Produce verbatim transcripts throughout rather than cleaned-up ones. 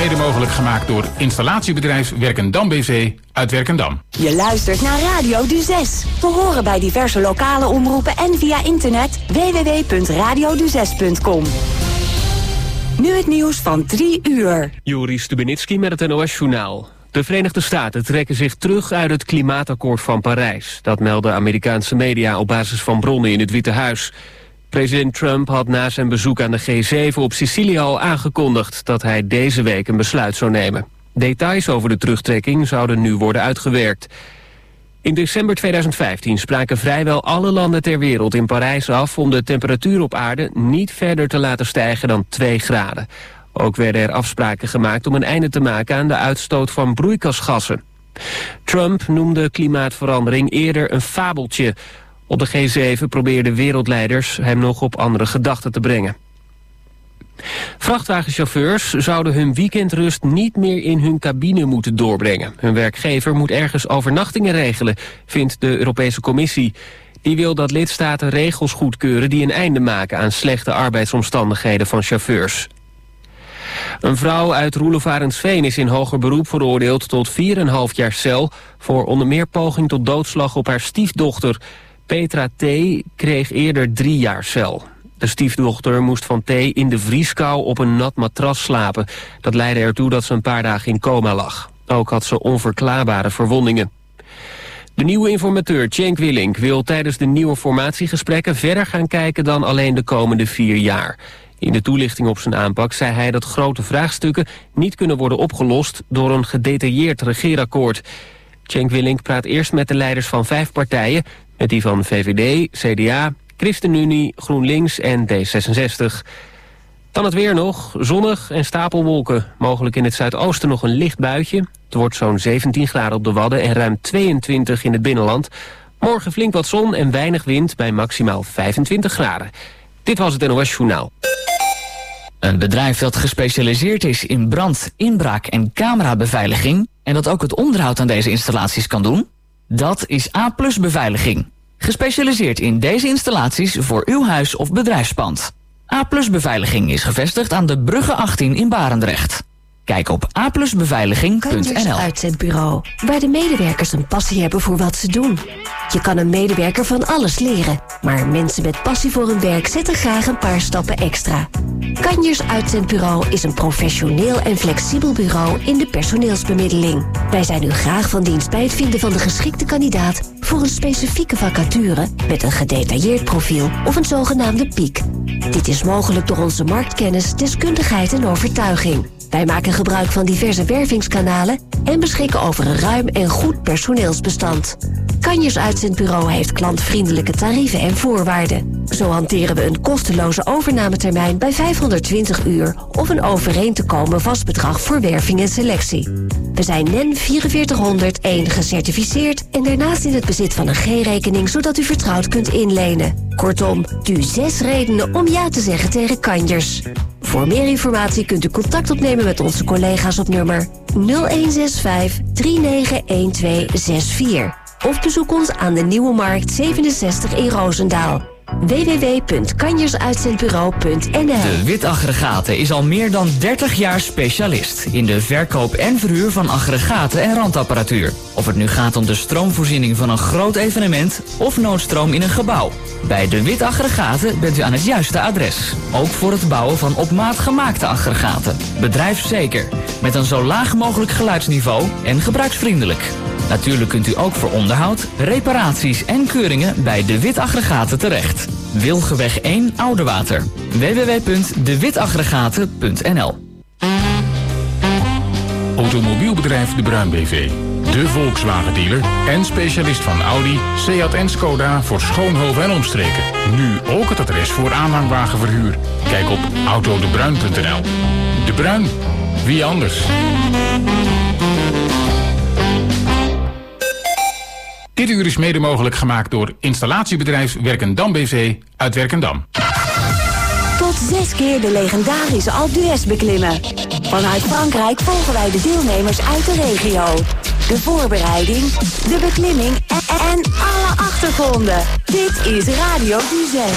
mede mogelijk gemaakt door installatiebedrijf Werkendam B V uit Werkendam. Je luistert naar Radio Du zes. We horen bij diverse lokale omroepen en via internet w w w punt radio du zes punt com. Nu het nieuws van drie uur. Joris Stubenitski met het N O S-journaal. De Verenigde Staten trekken zich terug uit het klimaatakkoord van Parijs. Dat melden Amerikaanse media op basis van bronnen in het Witte Huis. President Trump had na zijn bezoek aan de G zeven op Sicilië al aangekondigd dat hij deze week een besluit zou nemen. Details over de terugtrekking zouden nu worden uitgewerkt. In december tweeduizend vijftien spraken vrijwel alle landen ter wereld in Parijs af om de temperatuur op aarde niet verder te laten stijgen dan twee graden. Ook werden er afspraken gemaakt om een einde te maken aan de uitstoot van broeikasgassen. Trump noemde klimaatverandering eerder een fabeltje. Op de G zeven probeerden wereldleiders hem nog op andere gedachten te brengen. Vrachtwagenchauffeurs zouden hun weekendrust niet meer in hun cabine moeten doorbrengen. Hun werkgever moet ergens overnachtingen regelen, vindt de Europese Commissie. Die wil dat lidstaten regels goedkeuren die een einde maken aan slechte arbeidsomstandigheden van chauffeurs. Een vrouw uit Roelofarensveen is in hoger beroep veroordeeld tot vier komma vijf jaar cel voor onder meer poging tot doodslag op haar stiefdochter. Petra T. kreeg eerder drie jaar cel. De stiefdochter moest van T. in de vrieskou op een nat matras slapen. Dat leidde ertoe dat ze een paar dagen in coma lag. Ook had ze onverklaarbare verwondingen. De nieuwe informateur Cenk Willink wil tijdens de nieuwe formatiegesprekken verder gaan kijken dan alleen de komende vier jaar. In de toelichting op zijn aanpak zei hij dat grote vraagstukken niet kunnen worden opgelost door een gedetailleerd regeerakkoord. Cenk Willink praat eerst met de leiders van vijf partijen, met die van V V D, C D A, ChristenUnie, GroenLinks en D zesenzestig. Dan het weer nog, zonnig en stapelwolken. Mogelijk in het zuidoosten nog een licht buitje. Het wordt zo'n zeventien graden op de Wadden en ruim tweeëntwintig in het binnenland. Morgen flink wat zon en weinig wind bij maximaal vijfentwintig graden. Dit was het N O S-journaal. Een bedrijf dat gespecialiseerd is in brand, inbraak en camerabeveiliging en dat ook het onderhoud aan deze installaties kan doen? Dat is A plus Beveiliging. Gespecialiseerd in deze installaties voor uw huis of bedrijfspand. A plus Beveiliging is gevestigd aan de Brugge achttien in Barendrecht. Kijk op a plus beveiliging punt n l. Kanjers Uitzendbureau, waar de medewerkers een passie hebben voor wat ze doen. Je kan een medewerker van alles leren, maar mensen met passie voor hun werk zetten graag een paar stappen extra. Kanjers Uitzendbureau is een professioneel en flexibel bureau in de personeelsbemiddeling. Wij zijn u graag van dienst bij het vinden van de geschikte kandidaat voor een specifieke vacature met een gedetailleerd profiel of een zogenaamde piek. Dit is mogelijk door onze marktkennis, deskundigheid en overtuiging. Wij maken gebruik van diverse wervingskanalen en beschikken over een ruim en goed personeelsbestand. Kanjers Uitzendbureau heeft klantvriendelijke tarieven en voorwaarden. Zo hanteren we een kosteloze overnametermijn bij vijfhonderdtwintig uur of een overeen te komen vastbedrag voor werving en selectie. We zijn N E N vierenzveertig honderdéén gecertificeerd en daarnaast in het bezit van een G-rekening zodat u vertrouwd kunt inlenen. Kortom, du zes redenen om ja te zeggen tegen Kanjers. Voor meer informatie kunt u contact opnemen met onze collega's op nummer nul een zes vijf drie negen een twee zes vier. Of bezoek ons aan de Nieuwe Markt zevenenzestig in Roosendaal. w w w punt kanjersuitzendbureau punt n l. De Wit Aggregaten is al meer dan dertig jaar specialist in de verkoop en verhuur van aggregaten en randapparatuur. Of het nu gaat om de stroomvoorziening van een groot evenement of noodstroom in een gebouw. Bij de Wit Aggregaten bent u aan het juiste adres. Ook voor het bouwen van op maat gemaakte aggregaten. Bedrijfszeker, met een zo laag mogelijk geluidsniveau en gebruiksvriendelijk. Natuurlijk kunt u ook voor onderhoud, reparaties en keuringen bij de Wit Aggregaten terecht. Wilgeweg één Oudewater. w w w punt de wit aggregaten punt n l. Automobielbedrijf De Bruin B V. De Volkswagen-dealer en specialist van Audi, Seat en Skoda voor Schoonhoven en omstreken. Nu ook het adres voor aanhangwagenverhuur. Kijk op autodebruin punt n l. De Bruin, wie anders? Dit uur is mede mogelijk gemaakt door installatiebedrijf Werkendam B V uit Werkendam. Tot zes keer de legendarische Alpe d'Huez beklimmen. Vanuit Frankrijk volgen wij de deelnemers uit de regio. De voorbereiding, de beklimming en, en alle achtergronden. Dit is Radio Du zes.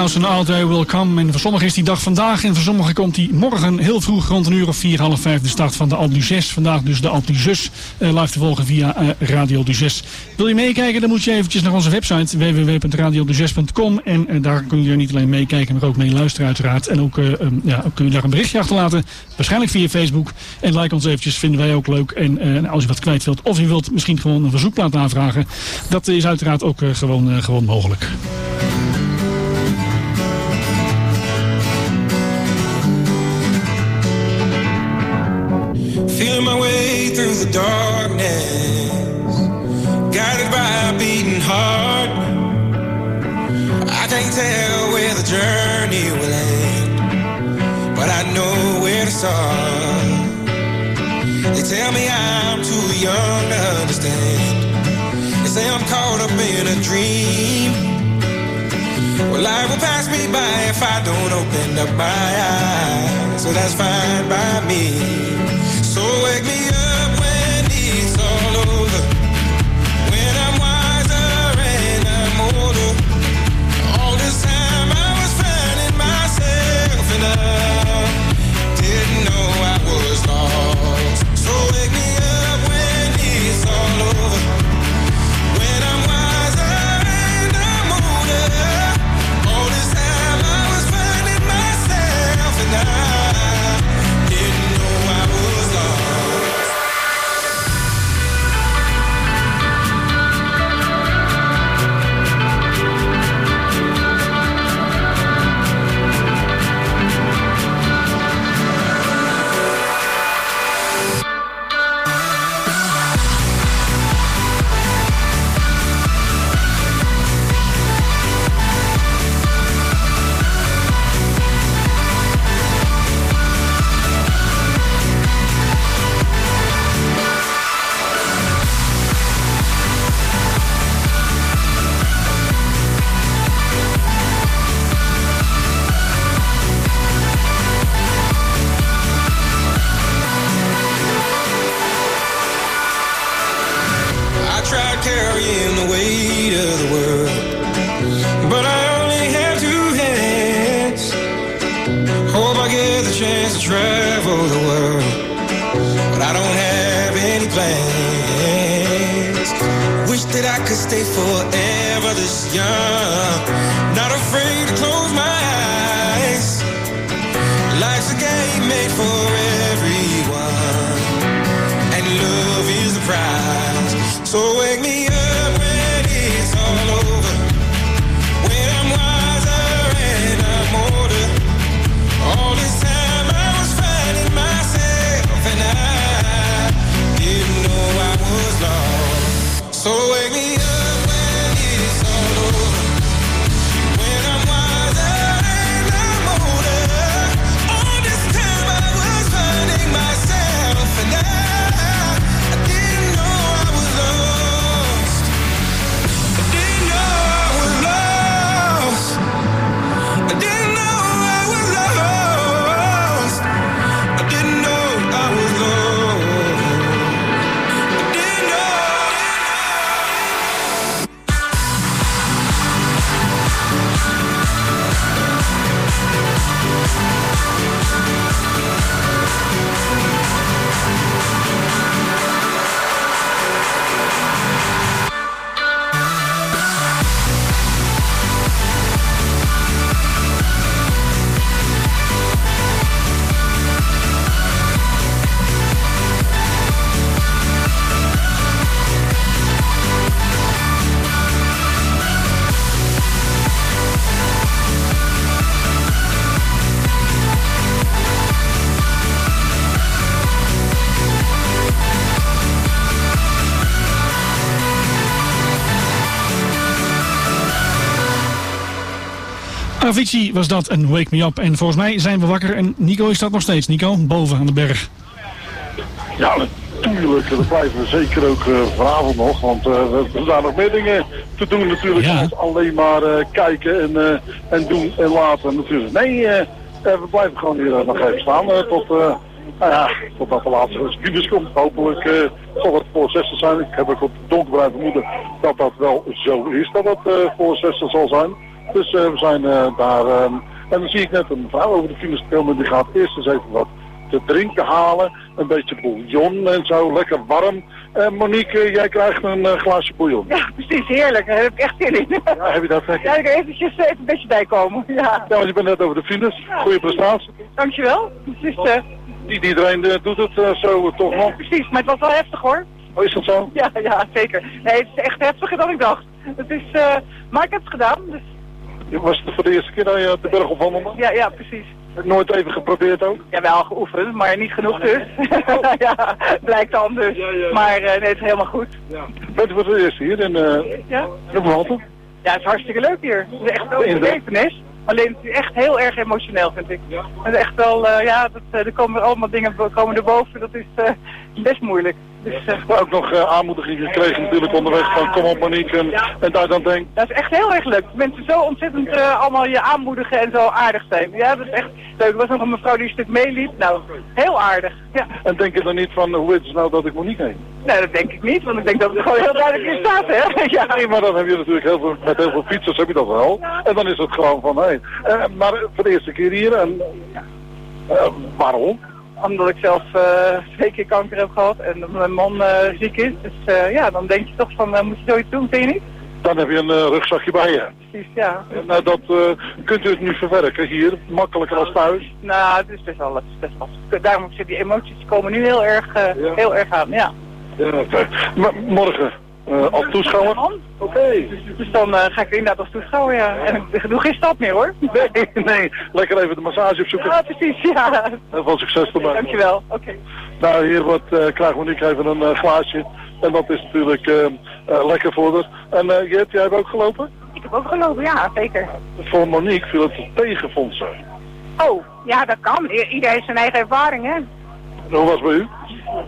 House en All Day Will Come. En voor sommigen is die dag vandaag en voor sommigen komt die morgen heel vroeg rond een uur of vier, half vijf de start van de Alpe d'Huez. Vandaag dus de Alpe d'Huez uh, live te volgen via uh, Radio d'Huez. Wil je meekijken, dan moet je eventjes naar onze website w w w punt radio d'huez punt com en uh, daar kun je niet alleen meekijken, maar ook mee luisteren uiteraard. En ook, uh, um, ja, ook kun je daar een berichtje achterlaten, waarschijnlijk via Facebook. En like ons eventjes, vinden wij ook leuk. En uh, als je wat kwijt wilt of je wilt misschien gewoon een verzoekplaat aanvragen, dat is uiteraard ook uh, gewoon, uh, gewoon mogelijk. Feeling my way through the darkness, guided by a beating heart. I can't tell where the journey will end, but I know where to start. They tell me I'm too young to understand. They say I'm caught up in a dream. Well, life will pass me by if I don't open up my eyes, so that's fine by me. So wake me up when it's all over, when I'm wiser and I'm older. All this time I was finding myself and I didn't know I was lost. So wake me up when it's all over, when I'm wiser and I'm older. All this time I was finding myself and I didn't know I was lost. Carrying the weight of the world, but I only have two hands. Hope I get the chance to travel the world, but I don't have any plans. Wish that I could stay forever this young, not afraid to close my eyes. Life's a game made for everyone, and love is the prize. So wake me up when it's all over, when I'm wiser and I'm older. All this time I was finding myself and I didn't know I was lost. So wake me up when it's all over, when I'm wiser and I'm older. All this time I was finding myself and I, I didn't know I was lost. I didn't know I was lost. I didn't know I was lost. I didn't know I was lost. I didn't know. Avicii was dat en Wake Me Up. En volgens mij zijn we wakker en Nico is dat nog steeds. Nico, boven aan de berg. Ja, natuurlijk. Dat blijven we zeker ook uh, vanavond nog. Want uh, we hebben daar nog meer dingen te doen natuurlijk. Ja. Als alleen maar uh, kijken en, uh, en doen en laten natuurlijk. Nee, uh, uh, we blijven gewoon hier uh, nog even staan. Uh, tot, uh, nou ja, totdat de laatste bieders komt. Hopelijk uh, zal het voor zestig zijn. Ik heb ook op het donkerbruin vermoeden dat dat wel zo is. Dat het uh, voor zestig zal zijn. Dus uh, we zijn uh, daar. Uh, en dan zie ik net een mevrouw over de finish komen. Die gaat eerst eens even wat te drinken halen. Een beetje bouillon en zo. Lekker warm. En uh, Monique, uh, jij krijgt een uh, glaasje bouillon. Ja, precies. Heerlijk. Daar heb ik echt zin in. Ja, heb je dat lekker? Ja, ik er eventjes even een beetje bij komen. Ja, ja, want je bent net over de finish. Goeie prestatie. Dankjewel. Het is, uh... Niet iedereen uh, doet het uh, zo uh, toch nog. Ja, precies, maar het was wel heftig hoor. Oh, is dat zo? Ja, ja, zeker. Nee, het is echt heftiger dan ik dacht. Het is, uh... maar ik heb het gedaan, dus... Was het voor de eerste keer dat je de berg opwandelde? Ja, ja, precies. Nooit even geprobeerd ook? Ja, wel geoefend, maar niet genoeg dus. Ja, blijkt anders. Ja, ja. Maar uh, nee, het is helemaal goed. Ja. Bent u voor het eerst hier in uh, ja. de Verhalte? Ja, het is hartstikke leuk hier. Het is echt wel een belevenis. Alleen het is echt heel erg emotioneel, vind ik. Ja. Het is echt wel, uh, ja, dat, uh, er komen allemaal dingen komen erboven. Dat is uh, best moeilijk. Dus, uh, maar ook nog uh, aanmoediging gekregen natuurlijk onderweg van kom op Monique en, ja. en daar dan denk. Dat is echt heel erg leuk. Mensen zo ontzettend uh, allemaal je aanmoedigen en zo aardig zijn. Ja, dat is echt leuk. Er was nog een mevrouw die een stuk meeliep. Nou, heel aardig. Ja. En denk je dan niet van hoe is het nou dat ik Monique heet? Nee, dat denk ik niet, want ik denk dat het gewoon heel duidelijk in staat, hè? Ja. Nee, maar dan heb je natuurlijk heel veel, met heel veel fietsers heb je dat wel. En dan is het gewoon van, hé. Hey. Uh, maar voor de eerste keer hier en uh, waarom? Omdat ik zelf uh, twee keer kanker heb gehad en dat mijn man uh, ziek is. Dus uh, ja, dan denk je toch van, uh, moet je zoiets doen, vind je niet? Dan heb je een uh, rugzakje bij je. Precies, ja. En, uh, dat uh, kunt u het nu verwerken hier, makkelijker als thuis? Nou, het is best wel, het is best wel. Daarom zitten die emoties komen nu heel erg, uh, ja. heel erg aan, ja. Ja, oké. Maar morgen uh, als toeschouwer? Oké. Okay. Dus dan uh, ga ik inderdaad als toeschouwer, ja. En ik doe geen stap meer, hoor. Nee, nee. Lekker even de massage opzoeken. Ja, precies, ja. En veel succes erbij. Dankjewel, oké. Okay. Nou, hier wordt, uh, krijgen we nu even een uh, glaasje. En dat is natuurlijk uh, uh, lekker voor haar. En uh, Jet, jij hebt ook gelopen? Ik heb ook gelopen, ja, zeker. Voor Monique viel het tegen, vond ze. Oh, ja, dat kan. I iedereen heeft zijn eigen ervaring, hè. En hoe was het bij u?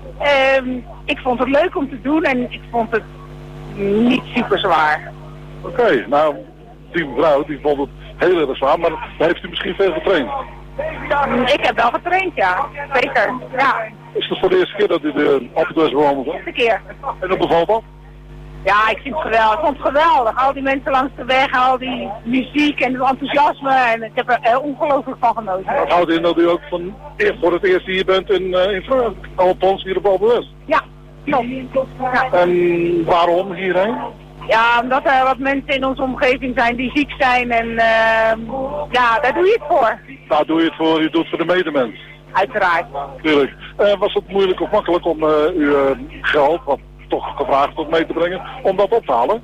Um, ik vond het leuk om te doen en ik vond het niet super zwaar. Oké, okay, nou, die mevrouw die vond het heel erg zwaar, maar heeft u misschien veel getraind? Um, ik heb wel getraind, ja. Zeker, ja. Is het voor de eerste keer dat u de Alpe d'Huez bewandelt? De eerste keer. En dat bevalt dat? Ja, ik vind het geweldig. Ik vond het geweldig. Al die mensen langs de weg, al die muziek en het enthousiasme. En ik heb er uh, ongelooflijk van genoten. Dat houdt in dat u ook van, voor het eerst hier bent in, uh, in Frankrijk, althans hier op Alpe d'Huez? Ja, klopt. Ja. En waarom hierheen? Ja, omdat er wat mensen in onze omgeving zijn die ziek zijn en uh, ja, daar doe je het voor. Daar doe je het voor, je doet het voor de medemens. Uiteraard. Tuurlijk. Uh, was het moeilijk of makkelijk om uh, uw uh, geld, wat toch gevraagd wordt, mee te brengen, om dat op te halen?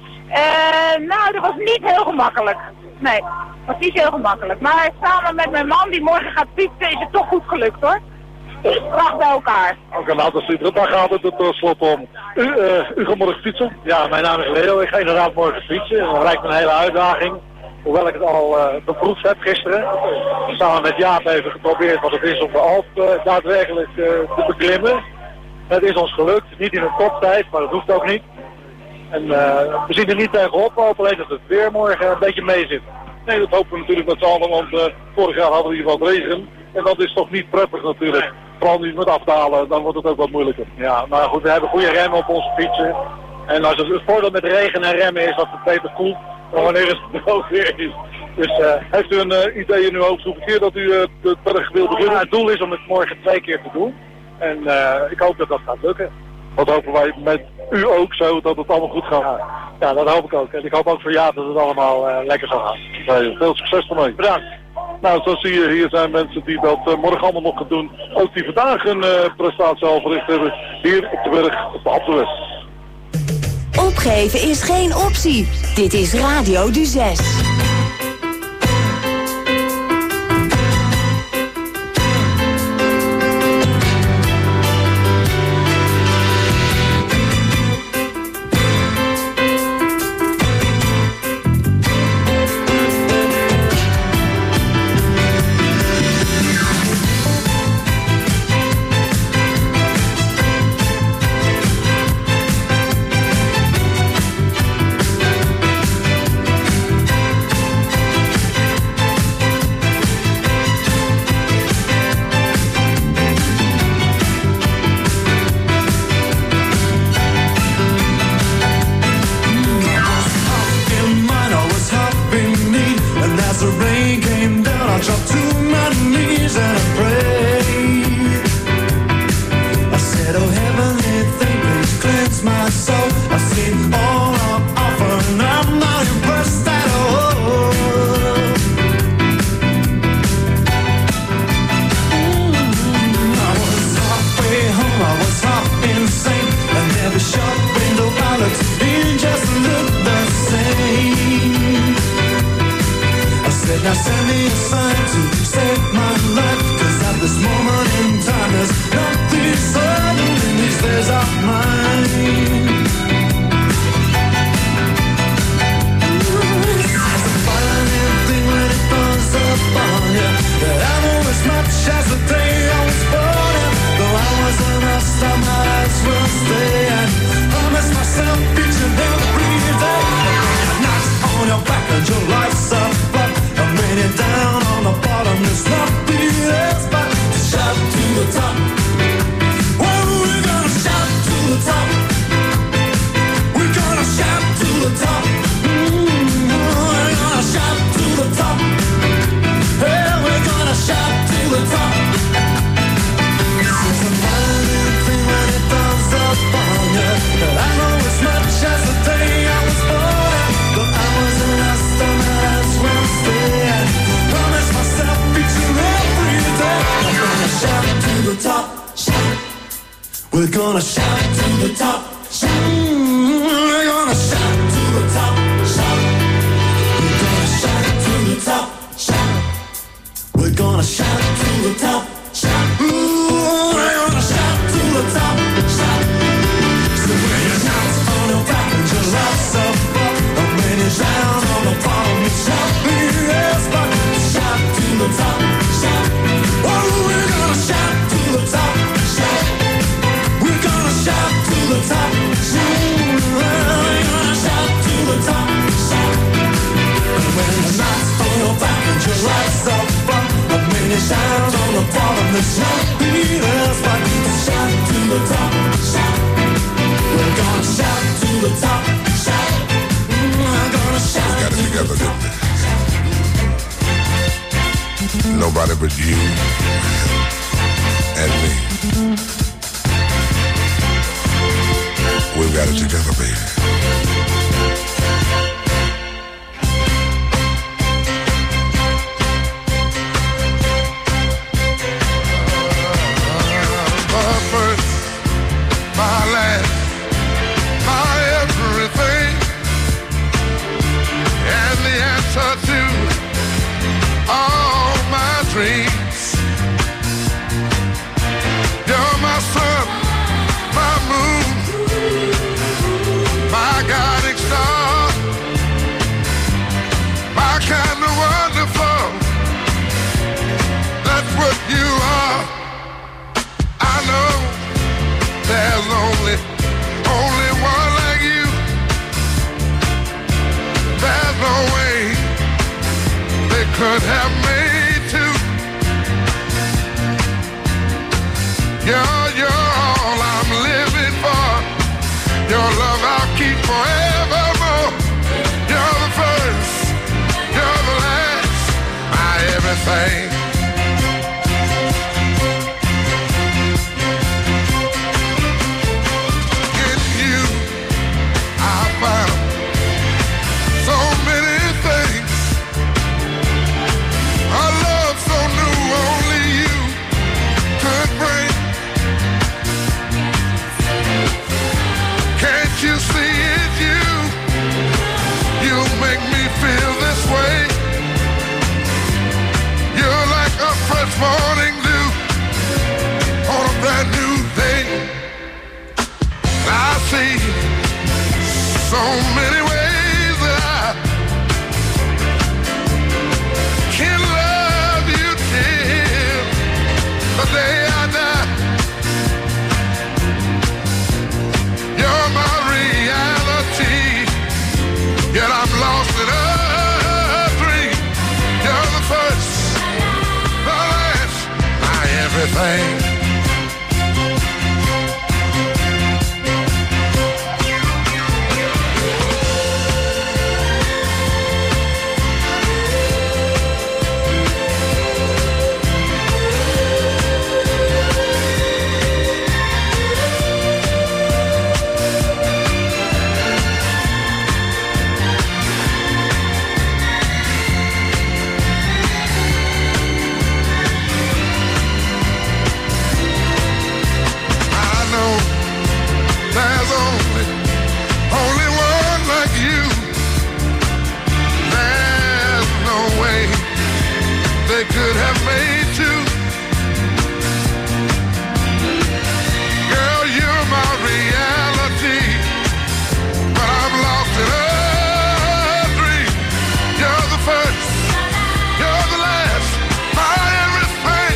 Uh, nou, dat was niet heel gemakkelijk. Nee, dat was niet heel gemakkelijk. Maar samen met mijn man die morgen gaat fietsen is het toch goed gelukt, hoor. Graag bij elkaar. Oké, okay, nou, dat ziet er. Daar gaat het tot slot om. U, uh, u gaat morgen fietsen? Ja, mijn naam is Leo. Ik ga inderdaad morgen fietsen. Dat lijkt me een hele uitdaging. Hoewel ik het al uh, beproefd heb gisteren. Samen met Jaap even geprobeerd wat het is om de Alp uh, daadwerkelijk uh, te beklimmen. Het is ons gelukt. Niet in een toptijd, maar dat hoeft ook niet. En uh, we zien er niet tegenop, alleen dat het weer morgen een beetje mee zit. Nee, dat hopen we natuurlijk met z'n allen, want uh, vorig jaar hadden we hier wat regen. En dat is toch niet prettig natuurlijk. Vooral niet met afdalen, dan wordt het ook wat moeilijker. Ja, maar goed, we hebben goede remmen op onze fietsen. En als het, het voordeel met regen en remmen is dat het beter koelt dan wanneer het droog weer is. Dus, uh, heeft u een uh, idee in uw hoofd hoeveel keer dat u uh, de berg wil beginnen? Ja, het doel is om het morgen twee keer te doen. En uh, ik hoop dat dat gaat lukken. Wat hopen wij met u ook zo, dat het allemaal goed gaat? Ja, ja, dat hoop ik ook. En ik hoop ook voor Jaap dat het allemaal uh, lekker zal gaan. Nee, veel succes ermee. Bedankt. Nou, zo zie je, hier zijn mensen die dat uh, morgen allemaal nog gaan doen. Ook die vandaag een uh, prestatie al verricht hebben. Hier op de berg, op de Alpe d'Huez. Opgeven is geen optie. Dit is Radio d'Huez. top, shout. We're gonna shout to the top, shout. We're gonna shout to the top, shout. We're gonna shout to the top, shout. We're gonna shout to the top, shout. Ooh, we're gonna shout to the top, shout. So when your shout's on the back and your love's up front, and when you're down on the bottom, you shout. Yes, but shout to the top, shout. Oh, we're gonna shout to the top, shout. We're gonna shout to the top, shout. We're gonna shout to the top, shout. And when the knight's on your back and your life's up front, and when you're down on the bottom, the shout. Yes, but shout to the top, shout. We're gonna shout to the top, shout. We're gonna shout. We got it together, didn't we? Nobody but you and me. We've got it together, baby. My first, my last, my everything, and the answer to all my dreams. You're my sun, my moon, my guiding star, my kind of wonderful. That's what you are. I know there's only, only one like you. There's no way they could have made two. You're, you're all I'm living for. Your love I'll keep forevermore. You're the first, you're the last, my everything. In you I found so many things. A love so new only you could bring. Can't you see it, you? You make me feel this way. You're like a fresh morning dew on a brand new day. I see so many ways that I can love you till the day I die. You're my reality, yet I'm lost in a dream. You're the first, the last, my everything. Could have made two. Girl, you're my reality, but I'm lost in a dream. You're the first, you're the last, my everything.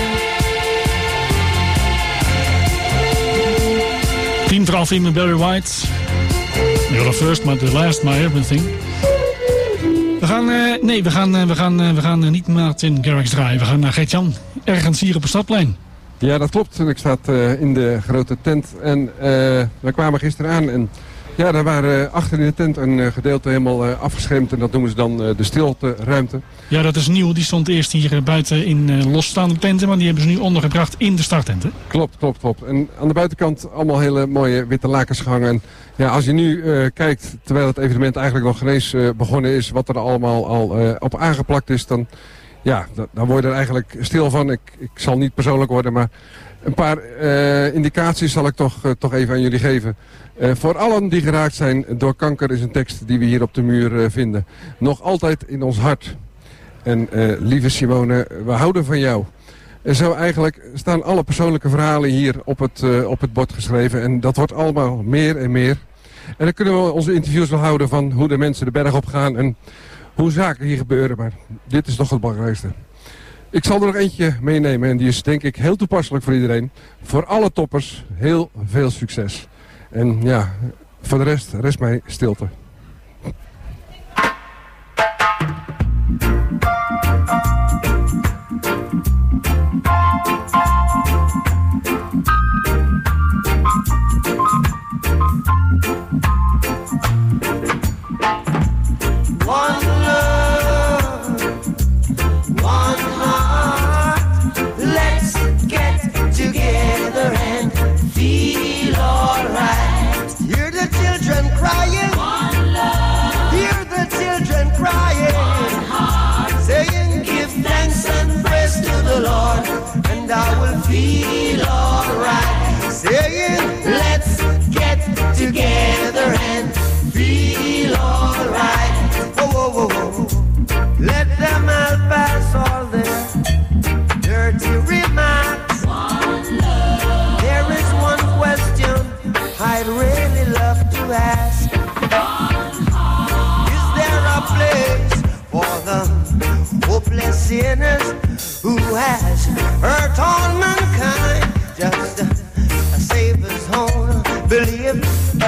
Team Tralfie met Barry White. You're the first, but the last, my everything. We gaan, uh, nee, we gaan, uh, we gaan, uh, we gaan uh, niet Martin Garrix draaien. We gaan naar Gert-Jan, ergens hier op het Stadplein. Ja, dat klopt. Ik sta uh, in de grote tent en uh, we kwamen gisteren aan en ja, daar waren uh, achter in de tent een uh, gedeelte helemaal uh, afgeschermd en dat noemen ze dan uh, de stilteruimte. Ja, dat is nieuw. Die stond eerst hier uh, buiten in uh, losstaande tenten, maar die hebben ze nu ondergebracht in de starttenten. Klopt, klopt, klopt. En aan de buitenkant allemaal hele mooie witte lakens gehangen. En ja, als je nu uh, kijkt, terwijl het evenement eigenlijk nog geen eens uh, begonnen is, wat er allemaal al uh, op aangeplakt is, dan ja, dan word je er eigenlijk stil van. Ik, ik zal niet persoonlijk worden, maar een paar uh, indicaties zal ik toch, uh, toch even aan jullie geven. Uh, voor allen die geraakt zijn door kanker is een tekst die we hier op de muur uh, vinden. Nog altijd in ons hart. En uh, lieve Simone, we houden van jou. En zo eigenlijk staan alle persoonlijke verhalen hier op het, uh, op het bord geschreven. En dat wordt allemaal meer en meer. En dan kunnen we onze interviews wel houden van hoe de mensen de berg op gaan en hoe zaken hier gebeuren. Maar dit is toch het belangrijkste. Ik zal er nog eentje meenemen en die is denk ik heel toepasselijk voor iedereen. Voor alle toppers heel veel succes. En ja, voor de rest, rest mij stilte. And I will feel alright. Saying, let's get together and feel alright. Whoa, whoa, whoa, whoa. Let them all pass all their dirty remarks. One love. There is one question I'd really love to ask. One heart. Is there a place for the hopeless sinners who has hurt all mankind, just to save his own belief?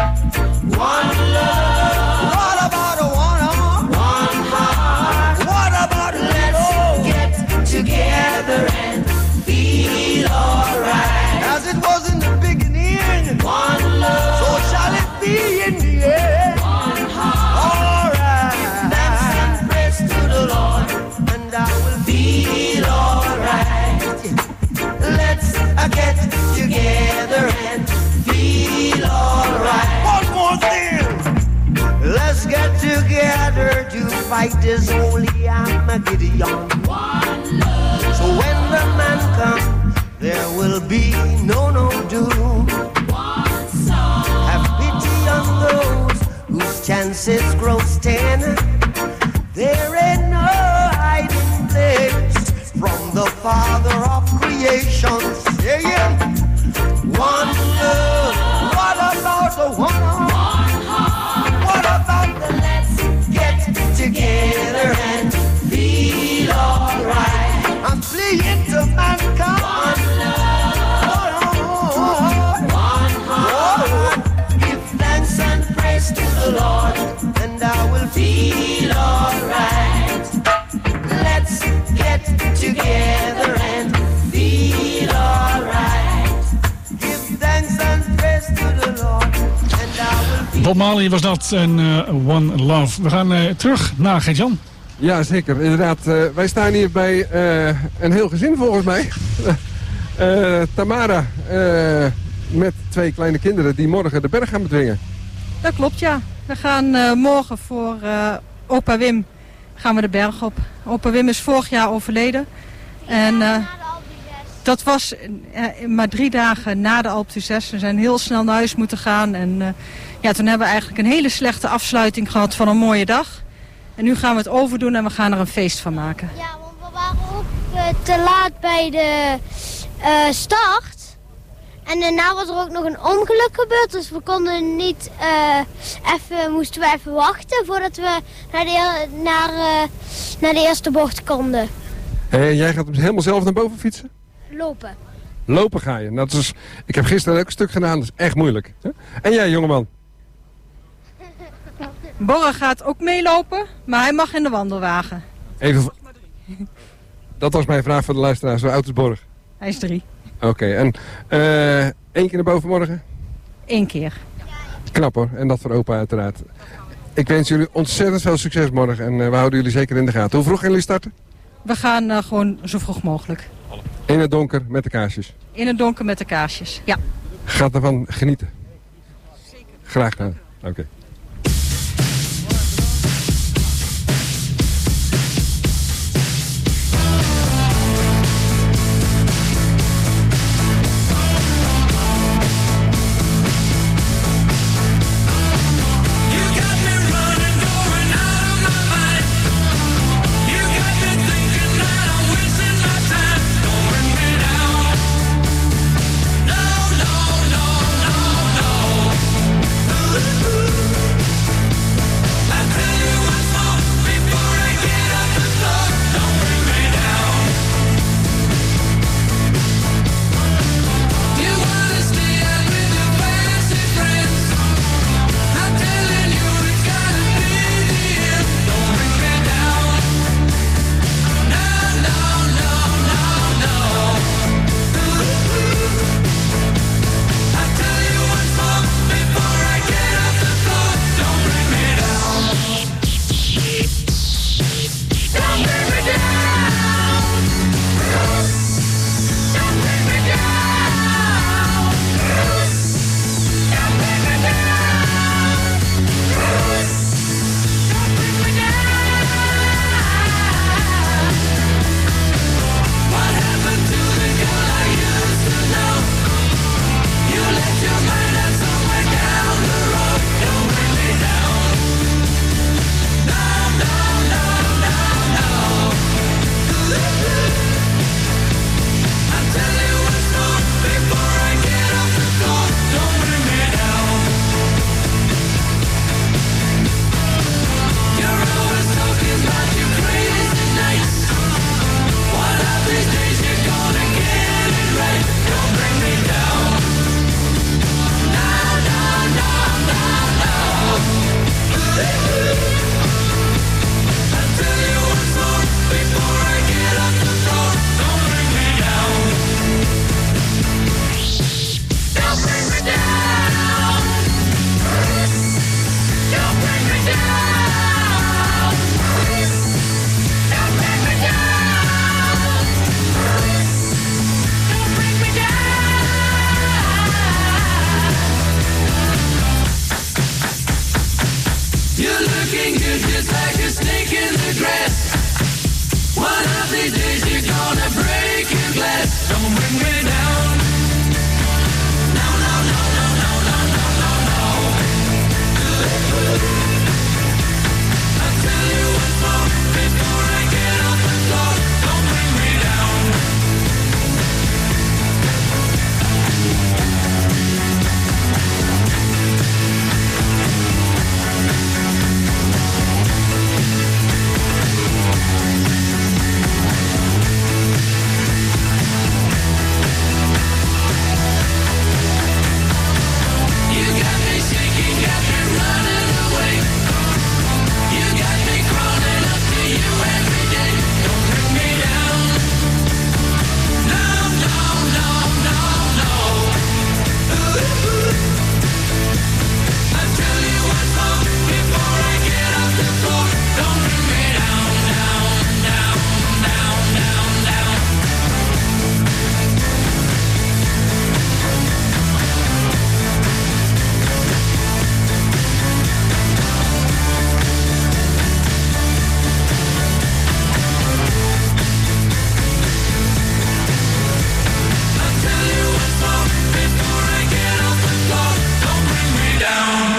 One love. What about a one heart? One heart. What about let's get together and feel alright? As it was in the beginning, one love. So shall it be in the end. One heart. Alright. Thanks and praise to the Lord, and I will feel alright. Let's uh, get together and feel alright. One more thing. Let's get together to fight this holy Armageddon. One love. So when the man comes, there will be no no doom. One song. Have pity on those whose chances grow thin. There ain't no hiding place from the Father of creation, saying, one love. What about the one heart? What about the let's get together and feel alright? I'm fleeing to mankind. One love. One heart. Give thanks and praise to the Lord, and I will feel alright. Let's get together and feel alright. Give thanks and praise to the Lord, and I will. Bob Marley was dat en uh, One Love. We gaan uh, terug naar Gert-Jan. Ja, zeker. Inderdaad. Uh, wij staan hier bij uh, een heel gezin volgens mij. uh, Tamara uh, met twee kleine kinderen die morgen de berg gaan bedwingen. Dat klopt, ja. We gaan uh, morgen voor uh, opa Wim gaan we de berg op. Opa Wim is vorig jaar overleden. En uh, dat was uh, maar drie dagen na de Alpe d'Huez. We zijn heel snel naar huis moeten gaan. En uh, ja, toen hebben we eigenlijk een hele slechte afsluiting gehad van een mooie dag. En nu gaan we het overdoen en we gaan er een feest van maken. Ja, want we waren ook uh, te laat bij de uh, start. En daarna was er ook nog een ongeluk gebeurd, dus we konden niet uh, even, moesten we even wachten voordat we naar de, naar, uh, naar de eerste bocht konden. Hey, jij gaat helemaal zelf naar boven fietsen? Lopen. Lopen ga je. Nou, dat is, ik heb gisteren ook een stuk gedaan, dat is echt moeilijk. En jij, jongeman? Borre gaat ook meelopen, maar hij mag in de wandelwagen. Even. Dat was mijn vraag voor de luisteraars. Zo oud is Borg? Hij is drie. Oké, okay, en uh, één keer naar boven morgen? Eén keer. Knap hoor, en dat voor opa uiteraard. Ik wens jullie ontzettend veel succes morgen en uh, we houden jullie zeker in de gaten. Hoe vroeg gaan jullie starten? We gaan uh, gewoon zo vroeg mogelijk. In het donker met de kaarsjes? In het donker met de kaarsjes, ja. Gaat ervan genieten? Zeker. Graag gedaan. Oké. Okay.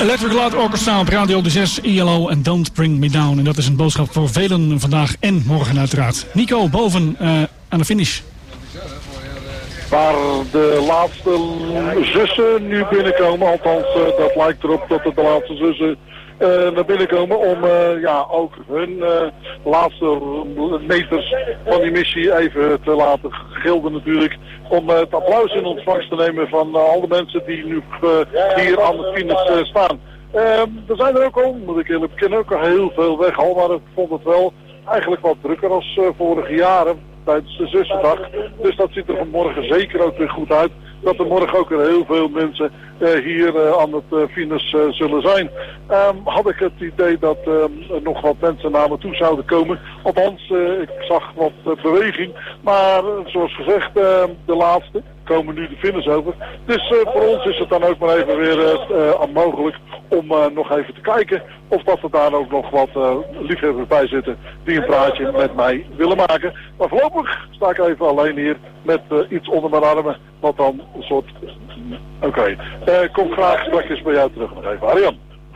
Electric Light Orchestra op Radio de zes, I L O en Don't Bring Me Down. En dat is een boodschap voor velen vandaag en morgen uiteraard. Nico, boven uh, aan de finish. Waar de laatste zussen nu binnenkomen, althans uh, dat lijkt erop dat het de laatste zussen uh, naar binnen komen om uh, ja, ook hun uh, laatste meters van die missie even te laten gelden natuurlijk. Om uh, het applaus in ontvangst te nemen van uh, al de mensen die nu uh, hier aan de finish uh, staan. Uh, er zijn er ook al, moet ik eerlijk bekennen, ook al heel veel weg al, maar ik vond het wel eigenlijk wat drukker als uh, vorige jaren tijdens de zussendag. Dus dat ziet er vanmorgen zeker ook weer goed uit. Dat er morgen ook weer heel veel mensen uh, hier uh, aan het uh, finish uh, zullen zijn. Um, had ik het idee dat uh, er nog wat mensen naar me toe zouden komen. Althans, uh, ik zag wat uh, beweging. Maar uh, zoals gezegd, uh, de laatste komen nu de finish over. Dus uh, voor ons is het dan ook maar even weer uh, uh, mogelijk om uh, nog even te kijken of dat er daar ook nog wat uh, liefhebbers bij zitten die een praatje met mij willen maken. Maar voorlopig sta ik even alleen hier met uh, iets onder mijn armen, wat dan een soort... Oké, okay. uh, kom graag straks bij jou terug nog even. Arjan.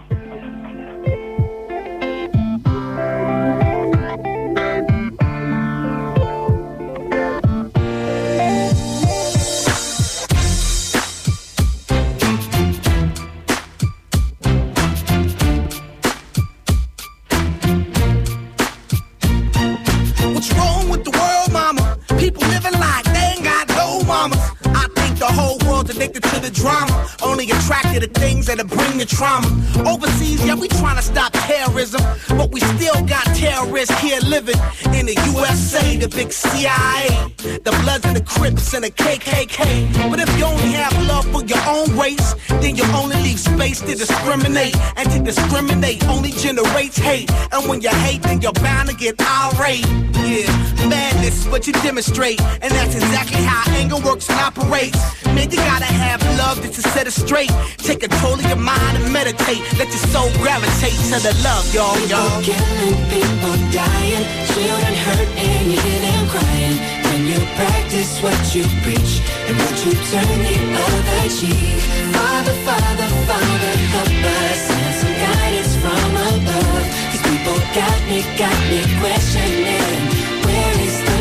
Addicted to the drama, only attracted to things that'll bring the trauma. Overseas, yeah, we trying to stop terrorism, but we still got terrorists here living in the U S A, the big C I A, the Bloods and the Crips and the K K K. But if you only have love for your own race, then you only leave space to discriminate, and to discriminate only generates hate. And when you hate, then you're bound to get irate. Yeah, madness is what you demonstrate, and that's exactly how anger works and operates. Man, you gotta have love just to set it straight. Take control of your mind and meditate. Let your soul gravitate to the love, y'all, y'all. People killing, people dying, children hurt and you hear them crying. When you practice what you preach and what you turn the other cheek. Father, Father, Father, help us and some guidance from above. These people got me, got me questioning. Where is the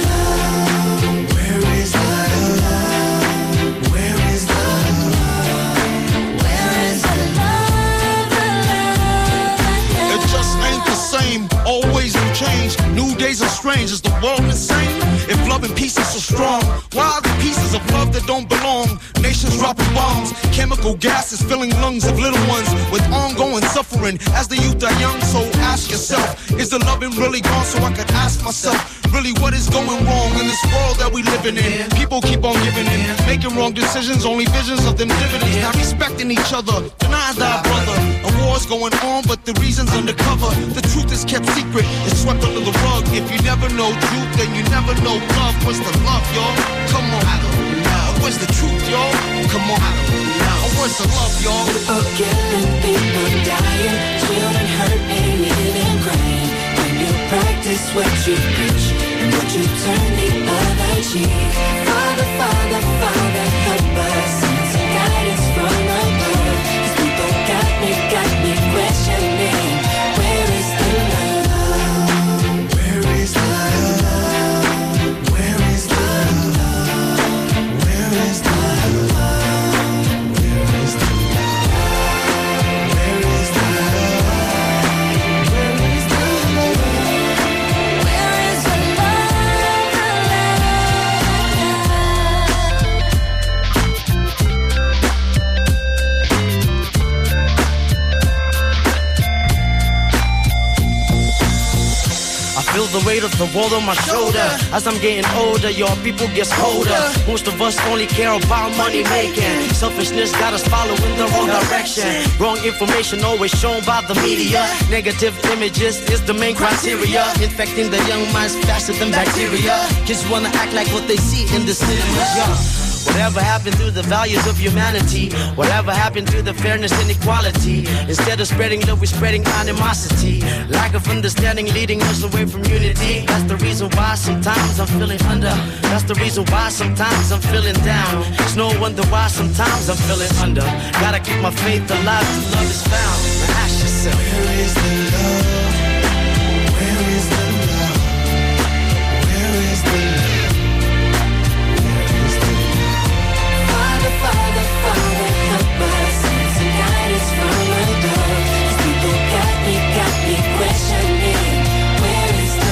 love? Where is the love? Where is the love? Where is the love? The love, the love? It just ain't the same. Always new change. New days are strange. Is the world insane? If love and peace is so strong, why are the pieces of love that don't belong? Nations dropping bombs, chemical gases filling lungs of little ones with ongoing suffering as the youth are young. So ask yourself, is the loving really gone? So I could ask myself, really what is going wrong in this world that we living in? People keep on giving in, making wrong decisions, only visions of them dividends. Not respecting each other, denying thy brother. A war's going on, but the reason's undercover. The truth is kept secret, it's swept under the rug. If you never know truth, then you never know love. What's the love, y'all? Come on, I don't know. Where's the truth, y'all? Come on, I don't know. Where's the love, y'all? People killing, people dying, children hurt and you hear them crying. When you practice what you preach and what you turn the other cheek. Father, Father, Father, help us and some guidance from above. These people got me, got me questioning. Where is the love? Where is the love? Where is the love? Where is the love? Where is the love? Where is the love? Where is the love? Where is the Feel the weight of the world on my shoulder. As I'm getting older, your people gets colder. Most of us only care about money making. Selfishness got us following the wrong direction. Wrong information always shown by the media. Negative images is the main criteria. Infecting the young minds faster than bacteria. Kids wanna act like what they see in the cinema. Whatever happened to the values of humanity? Whatever happened to the fairness and equality? Instead of spreading love, we're spreading animosity. Lack of understanding leading us away from unity. That's the reason why sometimes I'm feeling under. That's the reason why sometimes I'm feeling down. There's no one wonder why sometimes I'm feeling under. Gotta keep my faith alive till love is found. Now ask yourself, where is the love? Where is the love? Where is the love? Where is the love? Father, Father, Father, help us. Send some guidance from above. These people got me, got me questioning. Where is the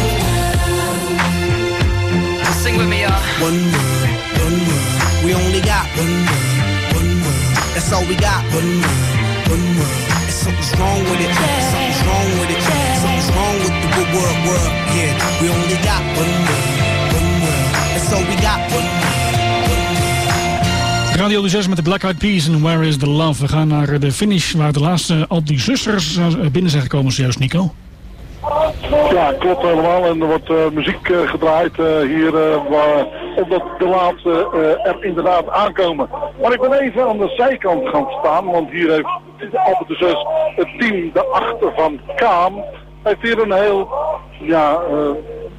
love? Sing with me, y'all. One word, one word. We only got one word, one word. That's all we got. One word, one word. And something's wrong with it. Something's wrong with it. Something's wrong with the good word, word. Yeah, we only got one word, one word. That's all we got. One word. Radio de zes met de Black Eyed Peas en Where is the Love. We gaan naar de finish waar de laatste Aldi Zusters binnen zijn gekomen zojuist, Nico. Ja, klopt helemaal. En er wordt uh, muziek uh, gedraaid uh, hier, uh, waar, omdat de laatste uh, er inderdaad aankomen. Maar ik ben even aan de zijkant gaan staan, want hier heeft Alpe de Zes het team daarachter van Kaam, heeft hier een heel, ja, uh,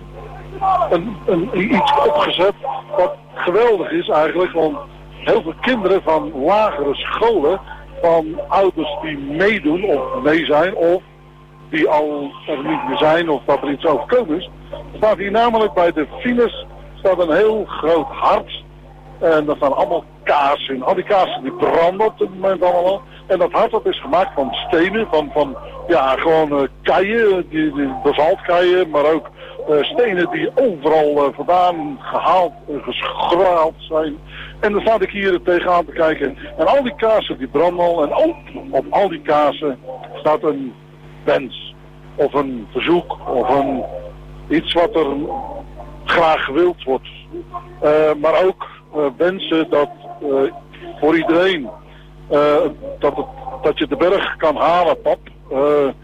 een, een, iets opgezet wat geweldig is eigenlijk, want heel veel kinderen van lagere scholen, van ouders die meedoen of mee zijn of die al er niet meer zijn of dat er iets overkomen is, staat hier namelijk bij de finish staat een heel groot hart. En daar staan allemaal kaarsen in. Al die kaarsen die branden op dit moment allemaal. En dat hart dat is gemaakt van stenen, van, van ja, gewoon uh, keien, die, die basaltkeien, maar ook uh, stenen die overal uh, vandaan gehaald, uh, geschraald zijn. En dan sta ik hier tegenaan te kijken. En al die kaarsen die branden al. En op, op al die kaarsen staat een wens. Of een verzoek. Of een, iets wat er graag gewild wordt. Uh, maar ook uh, wensen dat uh, voor iedereen. Uh, dat, het, dat je de berg kan halen, pap. Uh,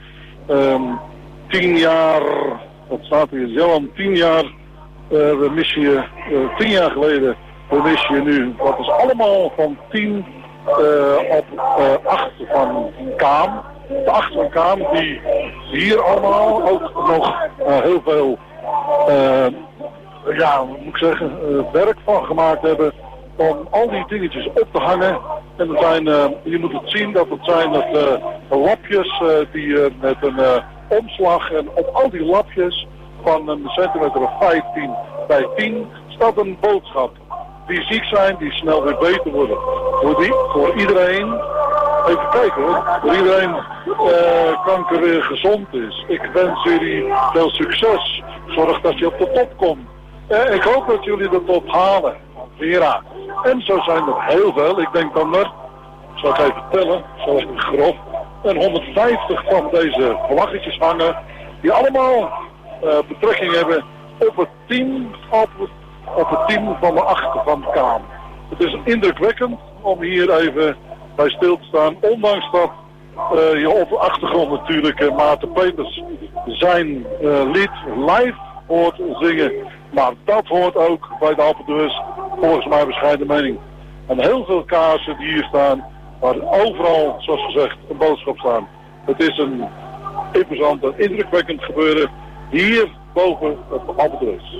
um, tien jaar, wat staat hier? Johan, tien jaar, uh, we missen je, uh, tien jaar geleden, we missen je nu. Dat is allemaal van tien uh, op uh, acht van Kaam. De acht van Kaam, die hier allemaal ook nog uh, heel veel, uh, ja, wat moet ik zeggen, uh, werk van gemaakt hebben. Om al die dingetjes op te hangen. En dat zijn, uh, je moet het zien, dat het zijn het, uh, lapjes uh, die uh, met een uh, omslag. En op al die lapjes van een centimeter of vijftien bij tien staat een boodschap. Die ziek zijn, die snel weer beter worden. Voor, die, voor iedereen, even kijken hoor, voor iedereen uh, kanker weer gezond is. Ik wens jullie veel succes. Zorg dat je op de top komt. Uh, ik hoop dat jullie de top halen. Vera. En zo zijn er heel veel. Ik denk dan er, zal ik even tellen, zo even grof, een honderdvijftig van deze vlaggetjes hangen. Die allemaal uh, betrekking hebben op het team, op het, op het team van de achter van Kaam. Het is indrukwekkend om hier even bij stil te staan. Ondanks dat uh, je op de achtergrond natuurlijk uh, Maarten Peters zijn uh, lied live hoort zingen. Maar dat hoort ook bij de Alpe d'Huez, volgens mijn bescheiden mening. En heel veel kaarsen die hier staan, waar overal, zoals gezegd, een boodschap staan. Het is een imposant en indrukwekkend gebeuren hier boven op de Alpe d'Huez.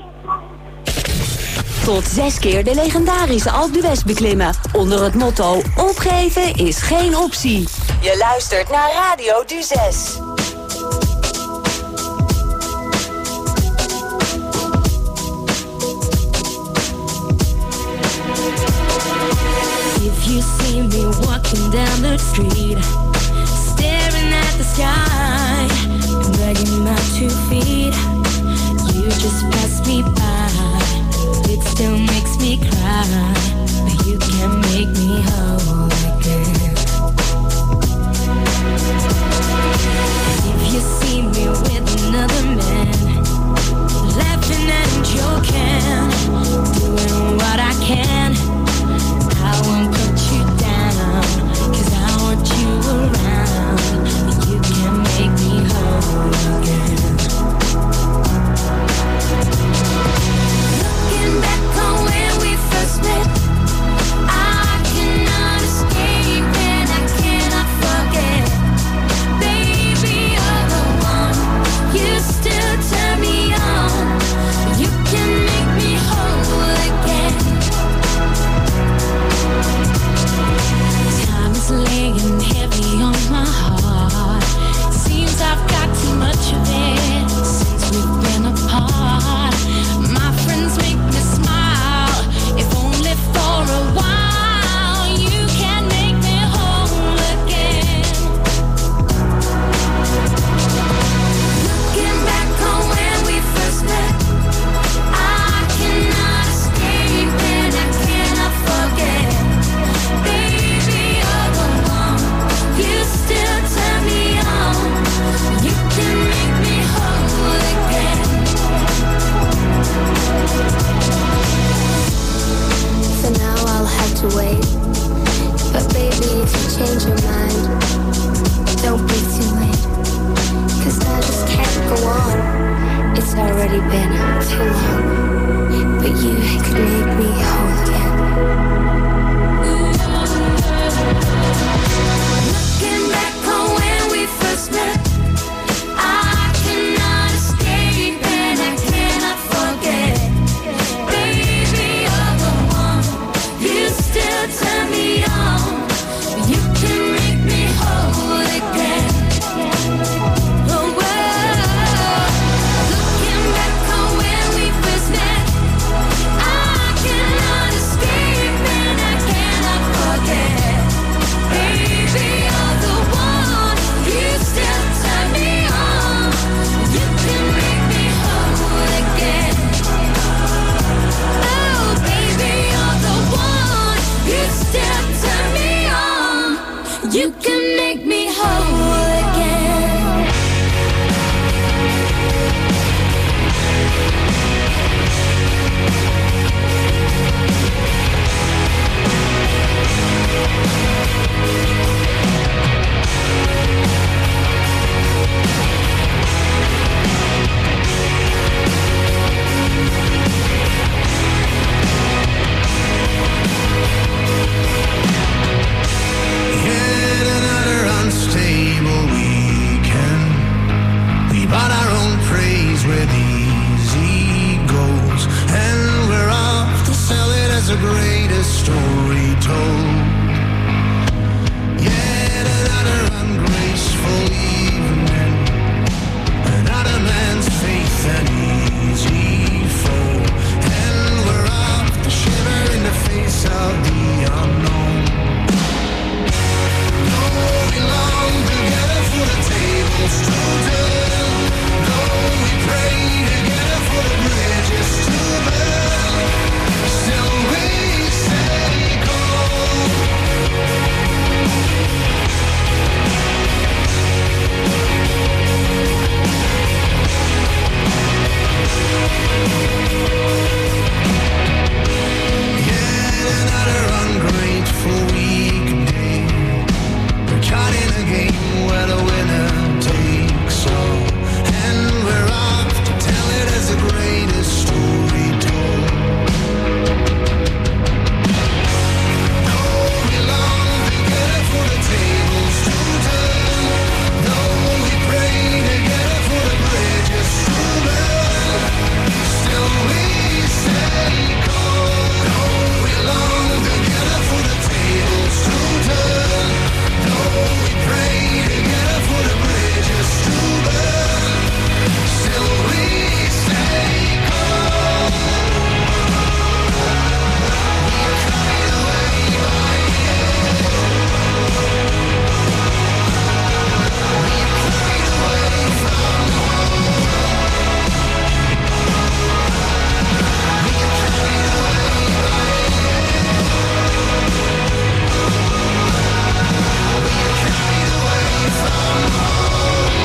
Tot zes keer de legendarische Alpe d'Huez beklimmen. Onder het motto, opgeven is geen optie. Je luistert naar Radio du zes. If you see me walking down the street, staring at the sky, and dragging my two feet, you just pass me by. It still makes me cry, but you can make me whole again. If you see me with another man, laughing and joking, doing what I can, I won't put you down, 'cause I want you around. You can make me whole again. Looking back on when we first met, change your mind. Don't be too late, 'cause I just can't go on. It's already been too long, but you could make me whole again. Looking back on when we first met, I cannot escape and I cannot forget. Baby, you're the one, you still turn me on. You can make me whole again. Oh, well, looking back on when we first met, I cannot escape and I cannot forget. Baby, you're the one, you still turn me on. You can make me whole again. Oh, baby, you're the one, you still turn me on. You can make me whole again. Yet another unstable weekend. We bought our own praise with easy goals, and we're off to sell it as the greatest story told. Yet another ungraceful evening, another man's faith and easy fall, and we're off to shiver in the face of the unknown. Though we long together for the tables to turn, though we pray together for the bridges to burn, still we stay cold. Yet another ungrateful weekday. We're caught in a game where the winner takes all, and we're off to tell it as the greatest story told. Though we long together for the tables to turn, though we pray together for the bridges to burn, still we stay cold. Though we long together for the tables to turn, though we pray together for the bridges to burn, still we stay cold. We are carried away by it. We are carried away from home. We are carried away by it. We are carried away from home.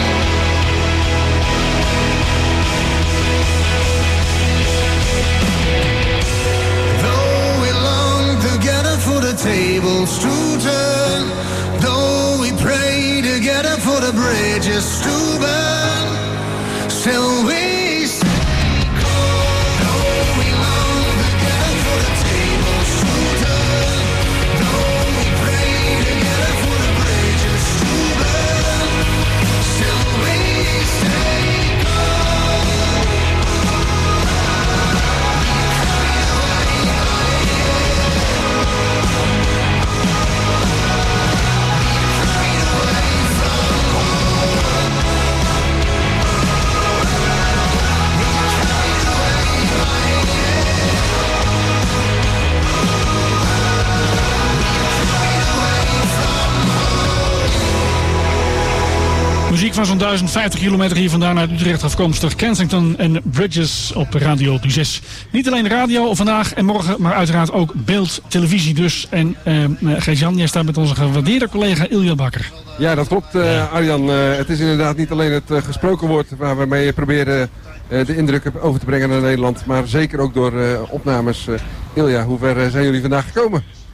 Though we long together for the tables to turn, though we pray together for the bridges to burn, still we stay cold. Though we long together for the tables to turn, though we pray together for the bridges to burn, still we stay cold. We are carried away by it. We are carried away from home. We are carried away by it. We are carried away from home. Muziek van zo'n duizend vijftig kilometer hier vandaan uit Utrecht afkomstig. Kensington en Bridges op Radio Du zes. Niet alleen radio vandaag en morgen, maar uiteraard ook beeld, televisie dus. En uh, Gert-Jan, jij staat met onze gewaardeerde collega Ilja Bakker. Ja, dat klopt, uh, Arjan. Uh, het is inderdaad niet alleen het uh, gesproken woord waar we mee proberen uh, de indruk over te brengen naar Nederland. Maar zeker ook door uh, opnames. Uh, Ilja, hoe ver uh, zijn jullie vandaag gekomen?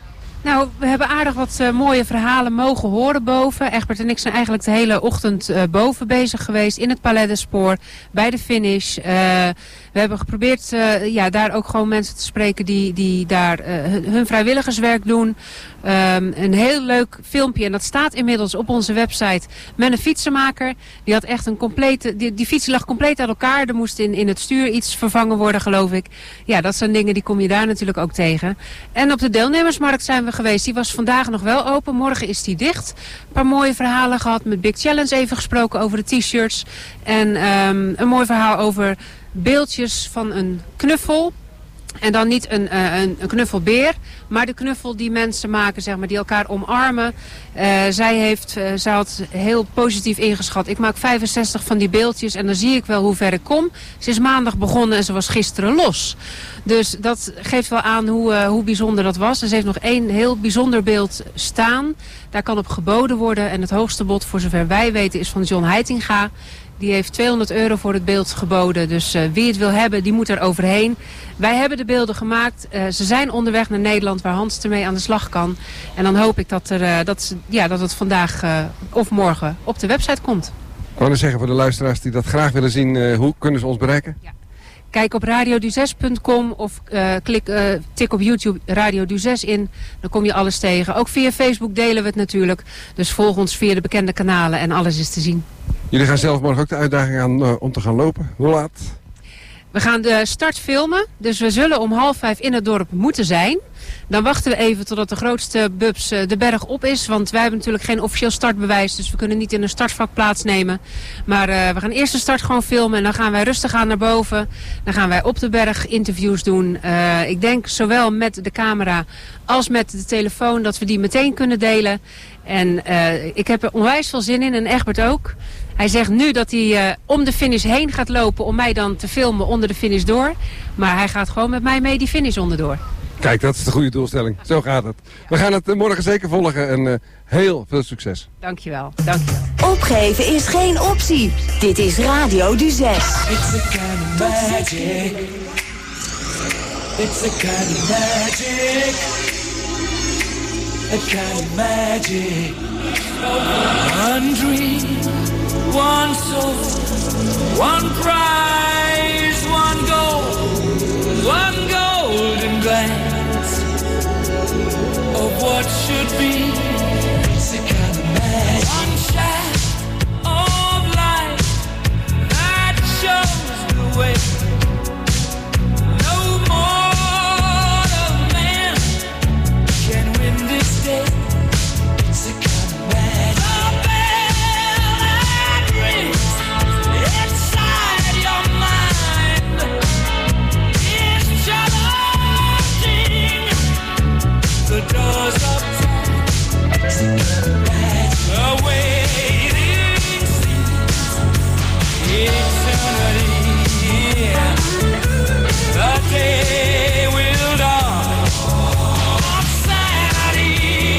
Nou, we hebben aardig wat uh, mooie verhalen mogen horen boven. Egbert en ik zijn eigenlijk de hele ochtend uh, boven bezig geweest in het Palais des Sports, bij de finish. Uh, we hebben geprobeerd uh, ja, daar ook gewoon mensen te spreken die, die daar uh, hun, hun vrijwilligerswerk doen. Um, een heel leuk filmpje en dat staat inmiddels op onze website met een fietsenmaker. Die had echt een complete, die, die fiets lag compleet uit elkaar. Er moest in, in het stuur iets vervangen worden, geloof ik. Ja, dat zijn dingen die kom je daar natuurlijk ook tegen. En op de deelnemersmarkt zijn we geweest. Die was vandaag nog wel open. Morgen is die dicht. Een paar mooie verhalen gehad. Met Big Challenge even gesproken over de t-shirts. En um, een mooi verhaal over beeldjes van een knuffel. En dan niet een, uh, een, een knuffelbeer, maar de knuffel die mensen maken, zeg maar, die elkaar omarmen. Uh, zij, heeft, uh, zij had heel positief ingeschat. Ik maak vijfenzestig van die beeldjes en dan zie ik wel hoe ver ik kom. Ze is maandag begonnen en ze was gisteren los. Dus dat geeft wel aan hoe, uh, hoe bijzonder dat was. En ze heeft nog één heel bijzonder beeld staan. Daar kan op geboden worden. En het hoogste bod, voor zover wij weten, is van John Heitinga. Die heeft tweehonderd euro voor het beeld geboden. Dus uh, wie het wil hebben, die moet er overheen. Wij hebben de beelden gemaakt. Uh, ze zijn onderweg naar Nederland, waar Hans ermee aan de slag kan. En dan hoop ik dat, er, uh, dat, ja, dat het vandaag uh, of morgen op de website komt. Ik wou zeggen voor de luisteraars die dat graag willen zien, uh, hoe kunnen ze ons bereiken? Ja. Kijk op radio du zes punt com of uh, klik, uh, tik op YouTube Radio du zes in. Dan kom je alles tegen. Ook via Facebook delen we het natuurlijk. Dus volg ons via de bekende kanalen en alles is te zien. Jullie gaan zelf morgen ook de uitdaging aan uh, om te gaan lopen. Hoe laat? We gaan de start filmen. Dus we zullen om half vijf in het dorp moeten zijn. Dan wachten we even totdat de grootste bubs uh, de berg op is. Want wij hebben natuurlijk geen officieel startbewijs. Dus we kunnen niet in een startvak plaatsnemen. Maar uh, we gaan eerst de start gewoon filmen. En dan gaan wij rustig aan naar boven. Dan gaan wij op de berg interviews doen. Uh, ik denk zowel met de camera als met de telefoon dat we die meteen kunnen delen. En uh, ik heb er onwijs veel zin in. En Egbert ook. Hij zegt nu dat hij uh, om de finish heen gaat lopen om mij dan te filmen onder de finish door. Maar hij gaat gewoon met mij mee die finish onderdoor. Kijk, dat is de goede doelstelling. Zo gaat het. We gaan het morgen zeker volgen en uh, heel veel succes. Dankjewel, dankjewel. Opgeven is geen optie. Dit is Radio du zes. It's a kind of magic. It's a kind of magic. A kind of magic. One dream, one soul, one prize, one goal, one golden glance of what should be. It's a kind of magic. One shaft of light that shows the way. No mortal man can win this day. It's a kind of magic. A bell that rings inside your mind is challenging the doors of time. It's a kind of magic. The waiting seems eternity. The day will dawn on Saturday.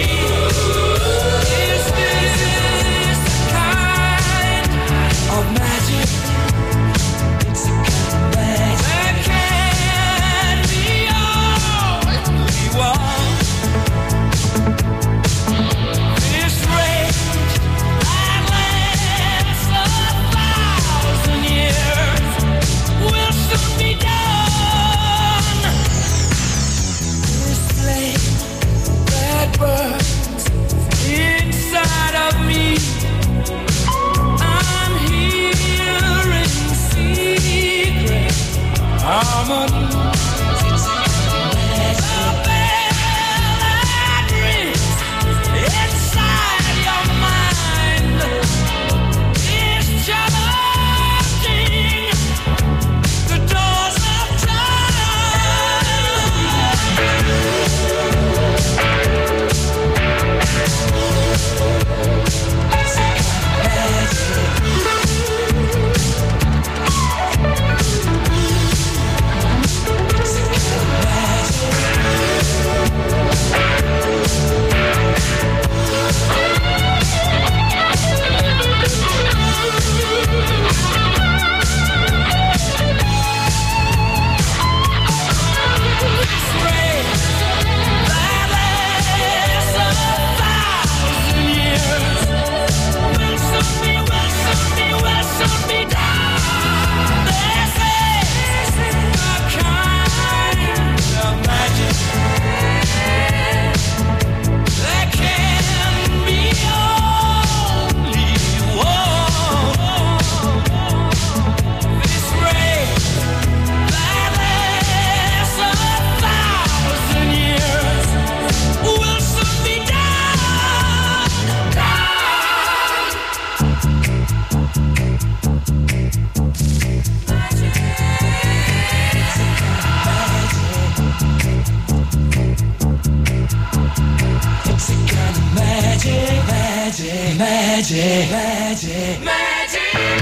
Is this the kind of magic? It's a kind of magic. There can be only one. Magic, magic, magic.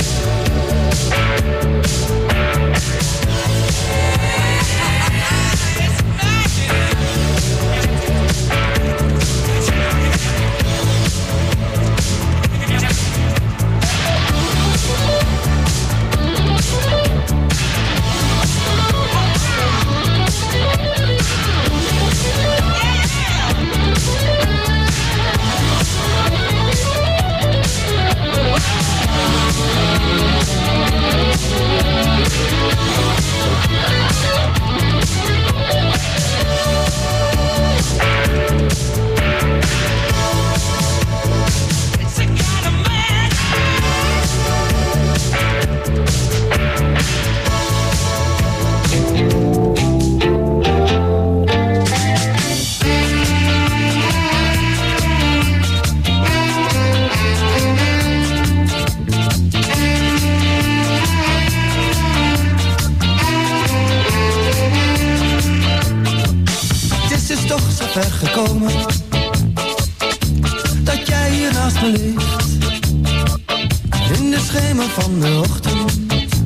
Gekomen dat jij hier naast me ligt in de schemer van de ochtend.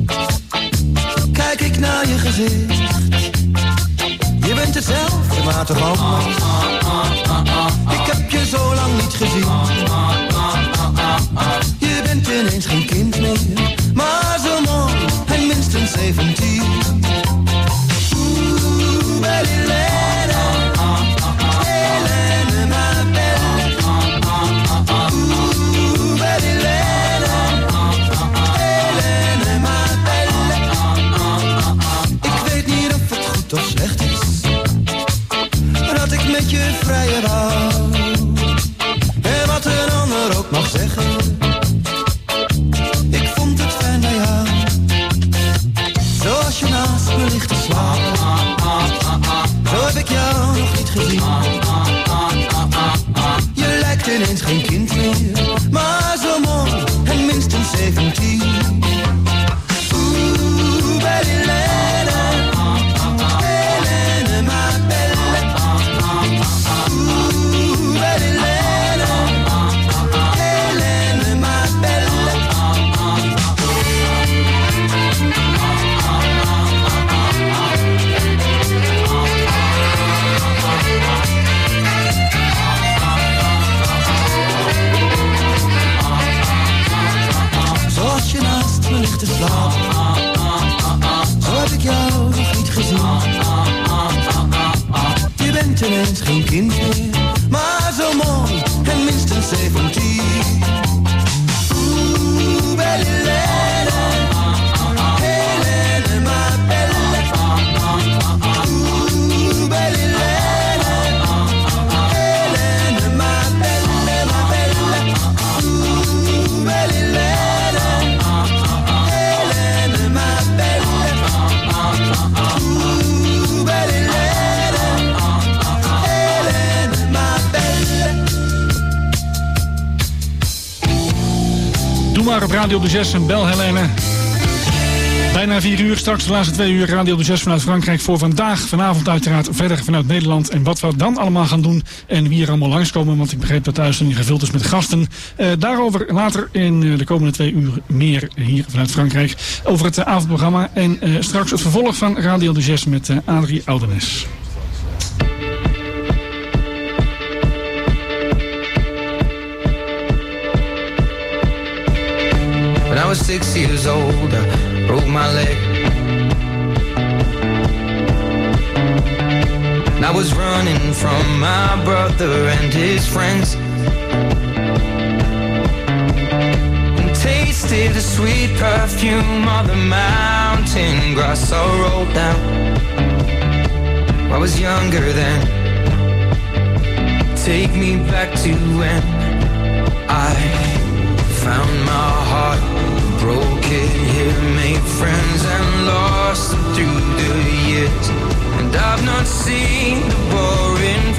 Kijk ik naar je gezicht, je bent hetzelfde maar toch anders. Ik heb je zo lang niet gezien, je bent ineens geen kind meer, maar zo mooi en minstens zeventien. Oeh, Belilena. Toch slecht is dat ik met je vrije wou. En wat een ander ook mag zeggen, ik vond het fijn bij jou. Zoals je naast me ligt te slapen, zo heb ik jou nog niet gezien. Je lijkt ineens geen kind meer, maar zo mooi en minstens zeventien. Oeh, Belilena. Te slapen, zo heb ik jou nog niet gezien. Je bent ineens geen kind meer, maar zo mooi en minstens zeventien. Oeh, Belilena, Helene, ma belle. Oeh, Belilena, Helene, ma belle, ma belle. Oeh, Belilena. Doe maar op Radio de zes en bel Helene. Bijna vier uur, straks de laatste twee uur Radio de zes vanuit Frankrijk voor vandaag. Vanavond uiteraard verder vanuit Nederland. En wat we dan allemaal gaan doen en wie er allemaal langskomen. Want ik begreep dat de uitzending gevuld is met gasten. Uh, daarover later in uh, de komende twee uur meer hier vanuit Frankrijk. Over het uh, avondprogramma. En uh, straks het vervolg van Radio de zes met uh, Adrie Oudenes. When I was six years old, I broke my leg. And I was running from my brother and his friends, and tasted the sweet perfume of the mountain grass I rolled down. I was younger then. Take me back to when I found my heart, broke it here, made friends and lost them through the years. And I've not seen the boring